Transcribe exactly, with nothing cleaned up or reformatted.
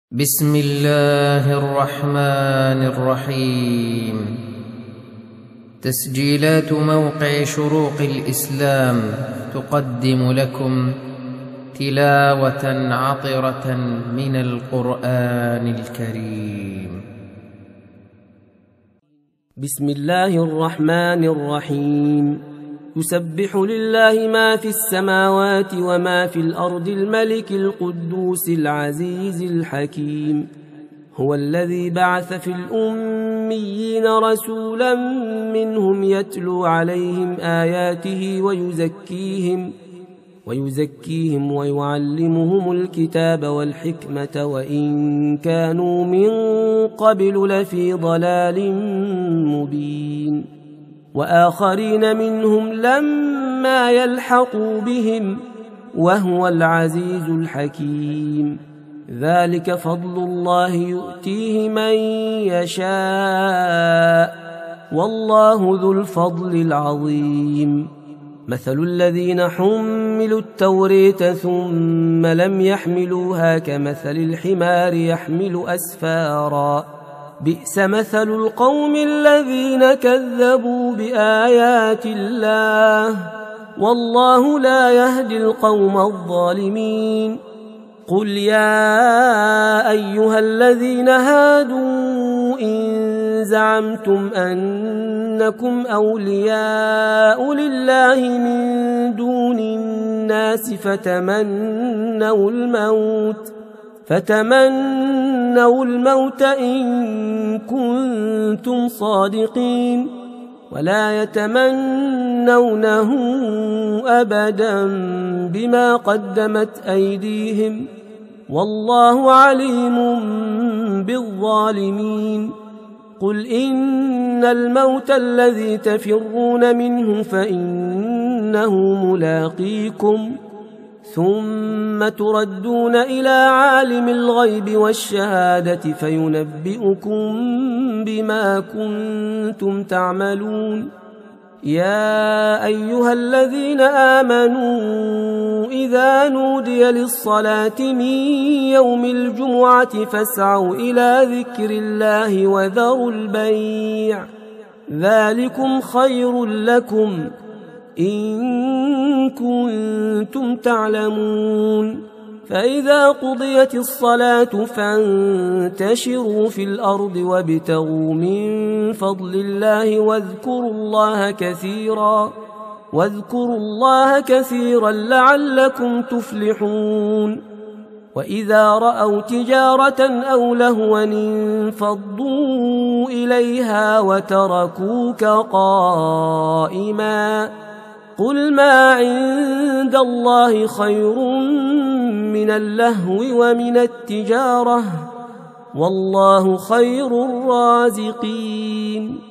بسم الله الرحمن الرحيم. تسجيلات موقع شروق الإسلام تقدم لكم تلاوة عطرة من القرآن الكريم. بسم الله الرحمن الرحيم. يسبح لله ما في السماوات وما في الأرض الملك القدوس العزيز الحكيم. هو الذي بعث في الأميين رسولا منهم يتلو عليهم آياته ويزكيهم ويزكيهم ويعلمهم الكتاب والحكمة وإن كانوا من قبل لفي ضلال مبين. وآخرين منهم لما يلحقوا بهم وهو العزيز الحكيم. ذلك فضل الله يؤتيه من يشاء والله ذو الفضل العظيم. مثل الذين حملوا التوراة ثم لم يحملوها كمثل الحمار يحمل أسفارا بئس مثل القوم الذين كذبوا بآيات الله والله لا يهدي القوم الظالمين. قل يا أيها الذين هادوا إن زعمتم أنكم أولياء لله من دون الناس فتمنوا الموت فتمنوا الموت إن كنتم صادقين ولا يتمنونه أبدا بما قدمت أيديهم والله عليم بالظالمين. قل إن الموت الذي تفرون منه فإنه ملاقيكم ثم تردون إلى عالم الغيب والشهادة فينبئكم بما كنتم تعملون. يا أيها الذين آمنوا إذا نودي للصلاة من يوم الجمعة فاسعوا إلى ذكر الله وذروا البيع ذلكم خير لكم إن كنتم تعلمون. فإذا قضيت الصلاة فانتشروا في الأرض وابتغوا من فضل الله واذكروا الله كثيرا واذكروا الله كثيرا لعلكم تفلحون. وإذا رأوا تجارة أو لهوا انفضوا إليها وتركوك قائما قل ما عند الله خير من اللهو ومن التجارة والله خير الرازقين.